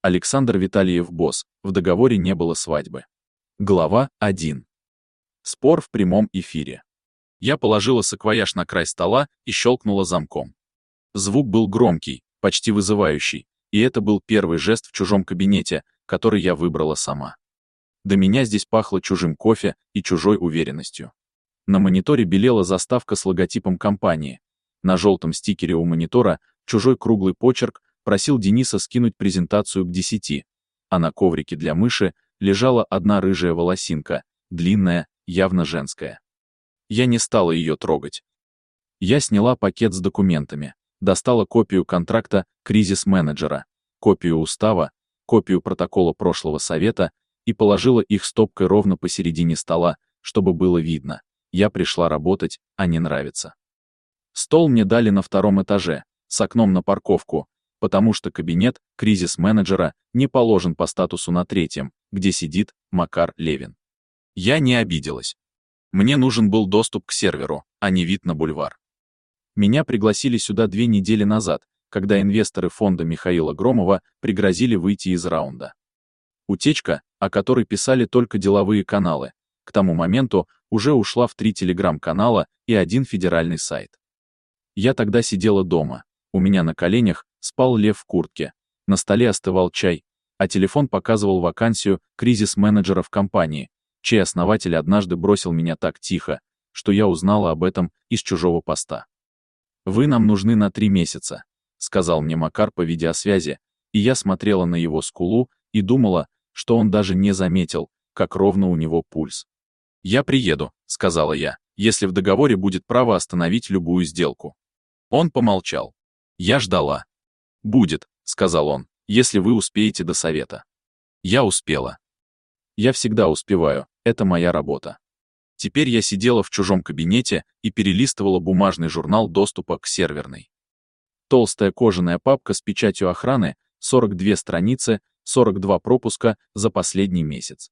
Александр Витальев босс, в договоре не было свадьбы. Глава 1. Спор в прямом эфире. Я положила саквояж на край стола и щелкнула замком. Звук был громкий, почти вызывающий, и это был первый жест в чужом кабинете, который я выбрала сама. До меня здесь пахло чужим кофе и чужой уверенностью. На мониторе белела заставка с логотипом компании. На желтом стикере у монитора чужой круглый почерк просил Дениса скинуть презентацию к 10, а на коврике для мыши лежала одна рыжая волосинка, длинная, явно женская. Я не стала ее трогать. Я сняла пакет с документами, достала копию контракта кризис-менеджера, копию устава, копию протокола прошлого совета и положила их стопкой ровно посередине стола, чтобы было видно. Я пришла работать, а не нравится. Стол мне дали на 2-м этаже, с окном на парковку, потому что кабинет кризис-менеджера не положен по статусу на 3-м, где сидит Макар Левин. Я не обиделась. Мне нужен был доступ к серверу, а не вид на бульвар. Меня пригласили сюда 2 недели назад, когда инвесторы фонда Михаила Громова пригрозили выйти из раунда. Утечка, о которой писали только деловые каналы, к тому моменту уже ушла в 3 телеграм-канала и 1 федеральный сайт. Я тогда сидела дома, у меня на коленях спал лев в куртке, на столе остывал чай, а телефон показывал вакансию кризис-менеджера в компании, чей основатель однажды бросил меня так тихо, что я узнала об этом из чужого поста. «Вы нам нужны на 3 месяца», — сказал мне Макар по видеосвязи, и я смотрела на его скулу и думала, что он даже не заметил, как ровно у него пульс. «Я приеду», — сказала я, «если в договоре будет право остановить любую сделку». Он помолчал. Я ждала. «Будет», — сказал он, «если вы успеете до совета». Я успела. Я всегда успеваю, это моя работа. Теперь я сидела в чужом кабинете и перелистывала бумажный журнал доступа к серверной. Толстая кожаная папка с печатью охраны, 42 страницы, 42 пропуска за последний месяц.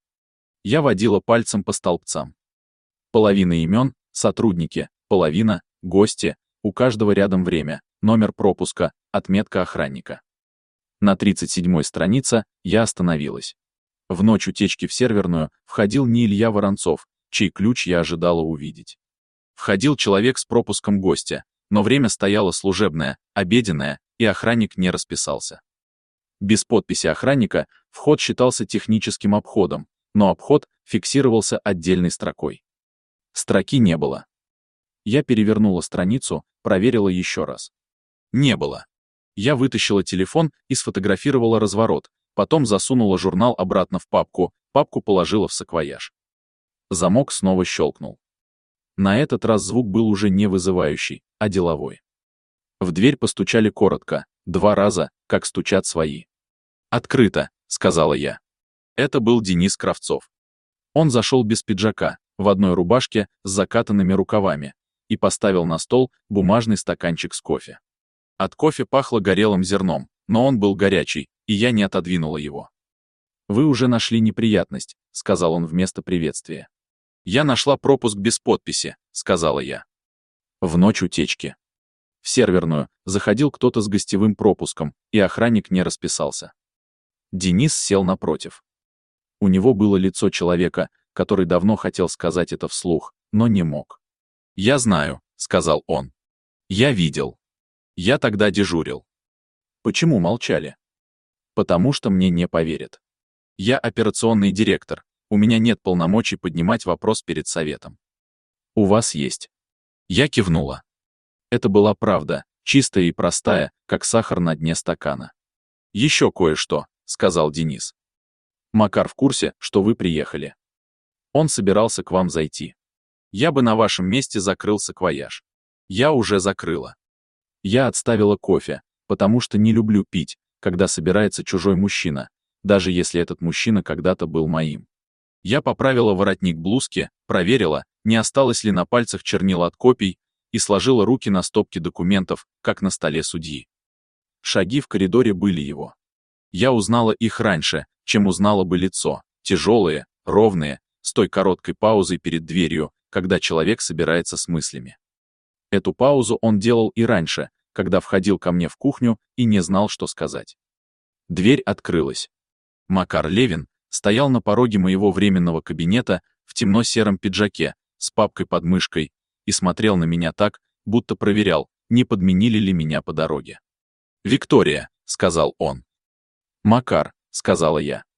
Я водила пальцем по столбцам. Половина имен — сотрудники, половина — гости, у каждого рядом время, номер пропуска, отметка охранника. На 37-й странице я остановилась. В ночь утечки в серверную входил не Илья Воронцов, чей ключ я ожидала увидеть. Входил человек с пропуском гостя, но время стояло служебное, обеденное, и охранник не расписался. Без подписи охранника вход считался техническим обходом, но обход фиксировался отдельной строкой. Строки не было. Я перевернула страницу, проверила еще раз. Не было. Я вытащила телефон и сфотографировала разворот, потом засунула журнал обратно в папку, папку положила в саквояж. Замок снова щелкнул. На этот раз звук был уже не вызывающий, а деловой. В дверь постучали коротко, 2 раза, как стучат свои. «Открыто», — сказала я. Это был Денис Кравцов. Он зашел без пиджака, в одной рубашке с закатанными рукавами, и поставил на стол бумажный стаканчик с кофе. От кофе пахло горелым зерном, но он был горячий, и я не отодвинула его. «Вы уже нашли неприятность», — сказал он вместо приветствия. «Я нашла пропуск без подписи», — сказала я. В ночь утечки. В серверную заходил кто-то с гостевым пропуском, и охранник не расписался. Денис сел напротив. У него было лицо человека, который давно хотел сказать это вслух, но не мог. «Я знаю», — сказал он. «Я видел. Я тогда дежурил». Почему молчали? Потому что мне не поверят. Я операционный директор, у меня нет полномочий поднимать вопрос перед советом. У вас есть. Я кивнула. Это была правда, чистая и простая, как сахар на дне стакана. «Еще кое-что», — сказал Денис. «Макар в курсе, что вы приехали. Он собирался к вам зайти. Я бы на вашем месте закрыл саквояж. Я уже закрыла. Я отставила кофе, потому что не люблю пить, когда собирается чужой мужчина, даже если этот мужчина когда-то был моим. Я поправила воротник блузки, проверила, не осталось ли на пальцах чернил от копий, и сложила руки на стопке документов, как на столе судьи. Шаги в коридоре были его. Я узнала их раньше, чем узнала бы лицо, тяжелые, ровные, с той короткой паузой перед дверью, когда человек собирается с мыслями. Эту паузу он делал и раньше, когда входил ко мне в кухню и не знал, что сказать. Дверь открылась. Макар Левин стоял на пороге моего временного кабинета в темно-сером пиджаке с папкой под мышкой и смотрел на меня так, будто проверял, не подменили ли меня по дороге. «Виктория», — сказал он. «Макар», — сказала я.